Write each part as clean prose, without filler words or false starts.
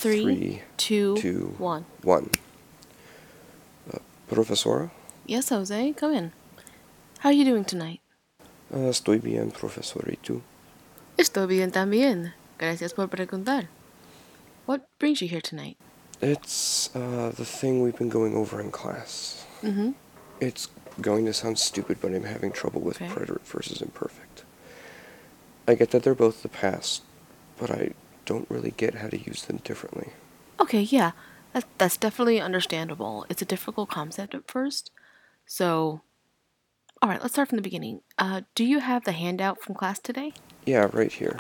3, 3, 2, 2, 1. 1. Profesora? Yes, Jose, come in. How are you doing tonight? Estoy bien, profesor. ¿Y tú? Estoy bien también. Gracias por preguntar. What brings you here tonight? It's the thing we've been going over in class. Mm-hmm. It's going to sound stupid, but I'm having trouble with Okay. preterite versus imperfect. I get that they're both the past, but I don't really get how to use them differently. Okay, yeah. That's definitely understandable. It's a difficult concept at first. So, all right, let's start from the beginning. Do you have the handout from class today? Yeah, right here.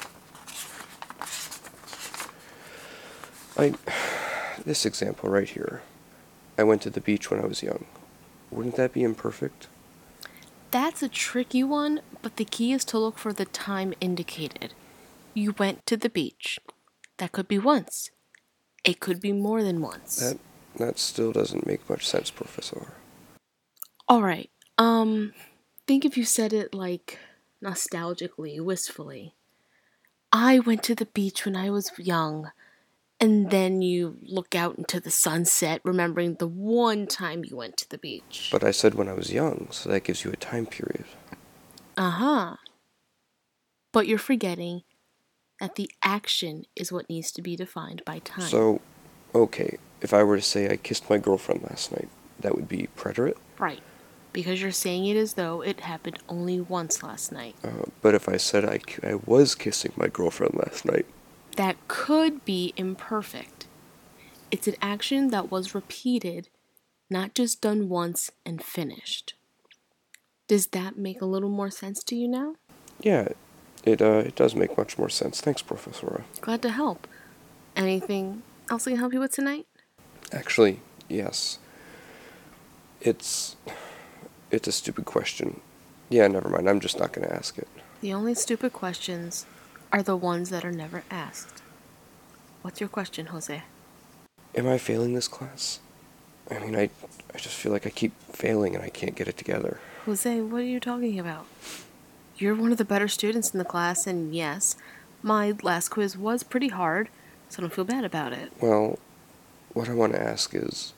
This example right here. I went to the beach when I was young. Wouldn't that be imperfect? That's a tricky one, but the key is to look for the time indicated. You went to the beach. That could be once. It could be more than once. That still doesn't make much sense, professor. All right. Think if you said it like nostalgically, wistfully. I went to the beach when I was young. And then you look out into the sunset, remembering the one time you went to the beach. But I said when I was young, so that gives you a time period. Uh-huh. But you're forgetting that the action is what needs to be defined by time. So, okay, if I were to say I kissed my girlfriend last night, that would be preterite? Right. Because you're saying it as though it happened only once last night. But if I said I was kissing my girlfriend last night... That could be imperfect. It's an action that was repeated, not just done once and finished. Does that make a little more sense to you now? Yeah, it does make much more sense. Thanks, Professora. Glad to help. Anything else I can help you with tonight? Actually, yes. It's a stupid question. Yeah, never mind. I'm just not going to ask it. The only stupid questions are the ones that are never asked. What's your question, Jose? Am I failing this class? I mean, I just feel like I keep failing and I can't get it together. Jose, what are you talking about? You're one of the better students in the class, and yes, my last quiz was pretty hard, so don't feel bad about it. Well, what I want to ask is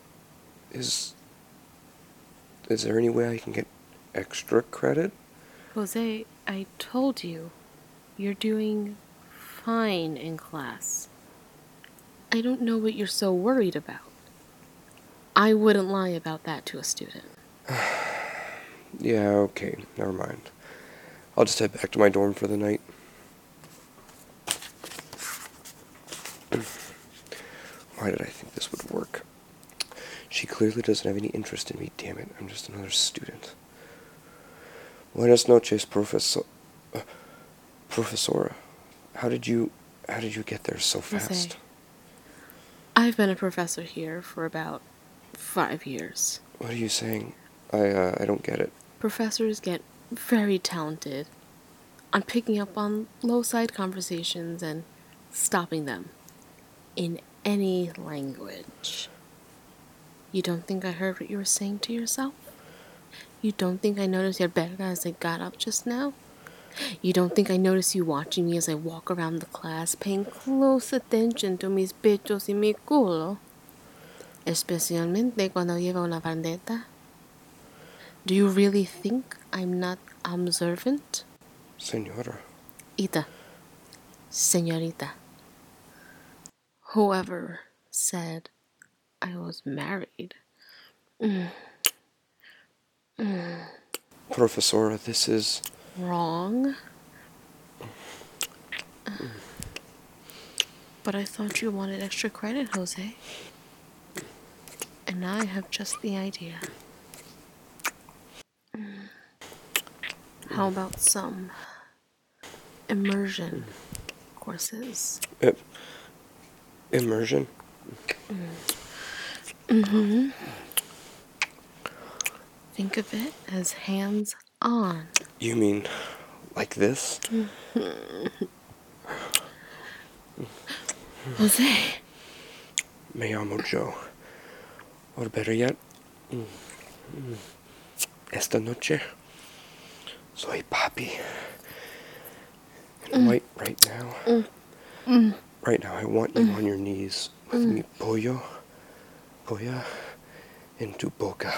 there any way I can get extra credit? Jose, I told you, you're doing fine in class. I don't know what you're so worried about. I wouldn't lie about that to a student. Yeah, okay, never mind. I'll just head back to my dorm for the night. Why did I think this would work? She clearly doesn't have any interest in me, damn it. I'm just another student. Buenas noches, Profesora. How did you get there so fast? Jose, I've been a professor here for about 5 years. What are you saying? I don't get it. Professors get very talented on picking up on low-side conversations and stopping them in any language. You don't think I heard what you were saying to yourself? You don't think I noticed your verga as I got up just now? You don't think I noticed you watching me as I walk around the class, paying close attention to mis pechos y mi culo? Especialmente cuando llevo una bandeta? Do you really think I'm not observant? Senora. Ita. Señorita. Whoever said I was married. Professora, this is... Wrong. But I thought you wanted extra credit, Jose. And I have just the idea. How about some immersion courses? Immersion? Mm-hmm. Think of it as hands-on. You mean like this? Jose. Me llamo Joe. Or better yet, esta noche soy papi. And right now, I want you on your knees with mi pollo in tu boca.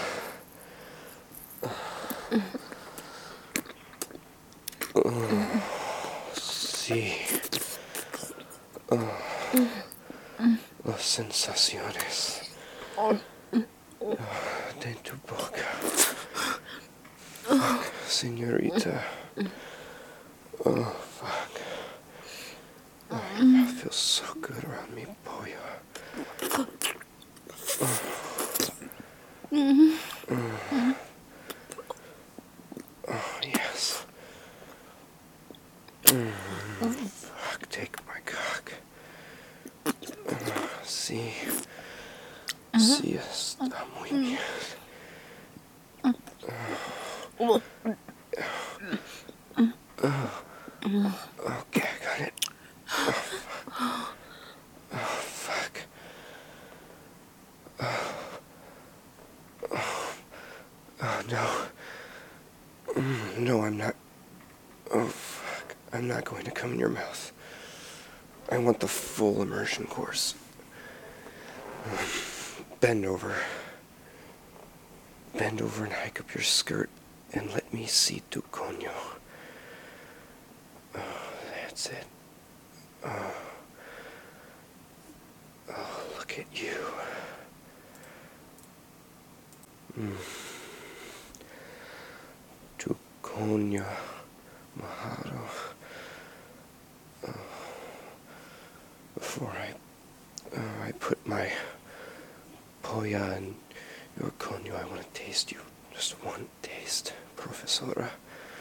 Sí. Las sensaciones de tu boca. Fuck, señorita. Oh, fuck. Oh, your mouth feels so good around me, pollo. Oh, yes. Fuck, take my cock. Sí. Sí, está muy bien. Okay, I got it. Oh, fuck. Oh, no. No, I'm not. Oh, fuck. I'm not going to come in your mouth. I want the full immersion course. Bend over. Bend over and hike up your skirt and let me see tu coño. Oh, that's it. Oh, look at you. Tu coño, Mahalo. Before I put my polla in your coño, I want to taste you. Just one taste, Profesora.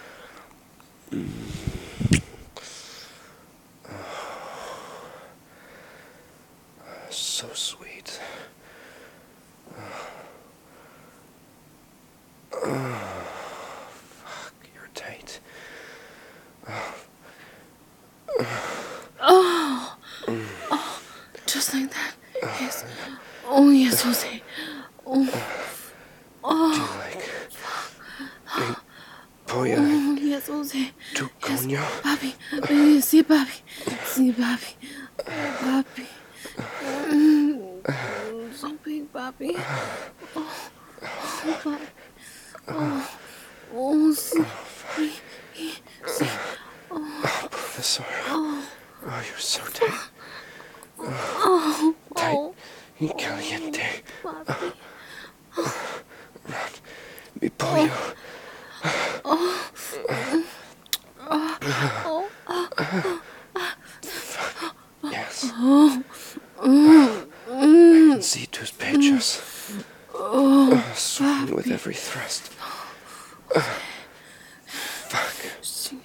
So sweet. Fuck, you're tight. Just like that. Yes. Oh, yes, Jose. Do you like mi polla Oh, yes, Jose. tu Yes, coño? papi. Sí, papi. Sí, papi. Oh, papi. So big, papi. Oh, papi. Oh, sí. Sí. Professor. Oh, you're so tight. Tight y caliente. Papi. Mi pollo. Yes. I can see tus pechos. Swinging with every thrust. Fuck. Sí.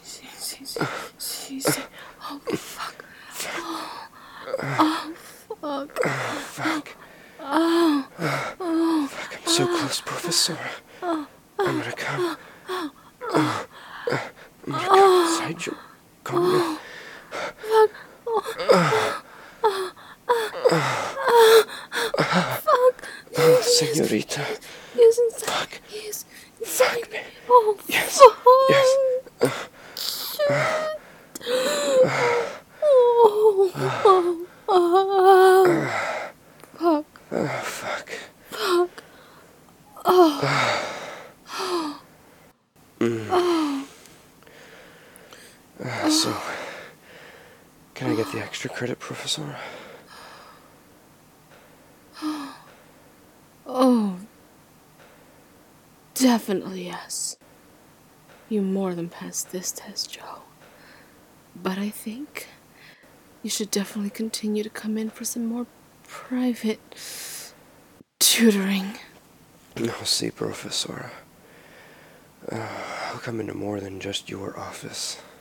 Oh, fuck. Oh, fuck. Fuck. Fuck, I'm so close, Professor. I'm gonna come. I'm gonna come inside your coño. Oh, señorita. Yes, inside. Fuck. Yes, Fuck inside. me. Oh, Yes. fuck. Yes. Fuck. Fuck. Fuck. So, can I get the extra credit, Professor? Oh, definitely yes. You more than passed this test, Joe. But I think you should definitely continue to come in for some more private tutoring. No, see, Professor. I'll come into more than just your office.